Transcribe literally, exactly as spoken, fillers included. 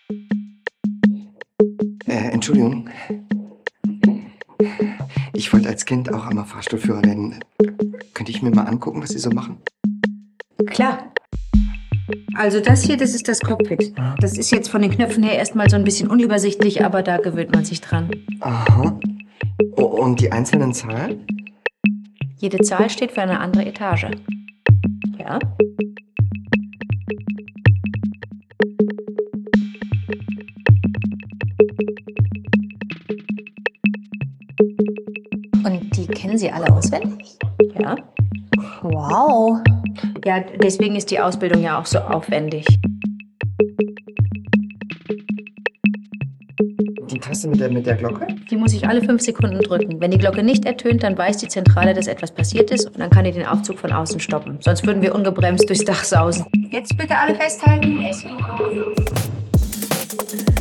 Äh, Entschuldigung. Ich wollte als Kind auch einmal Fahrstuhlführer werden. Könnte ich mir mal angucken, was Sie so machen? Klar. Also das hier, das ist das Cockpit. Das ist jetzt von den Knöpfen her erstmal so ein bisschen unübersichtlich, aber da gewöhnt man sich dran. Aha. Oh, und die einzelnen Zahlen? Jede Zahl steht für eine andere Etage. Ja? Und die kennen Sie alle auswendig? Ja. Wow. Ja, deswegen ist die Ausbildung ja auch so aufwendig. Die Taste mit der, mit der Glocke? Die muss ich alle fünf Sekunden drücken. Wenn die Glocke nicht ertönt, dann weiß die Zentrale, dass etwas passiert ist und dann kann die den Aufzug von außen stoppen. Sonst würden wir ungebremst durchs Dach sausen. Jetzt bitte alle festhalten. Es geht los.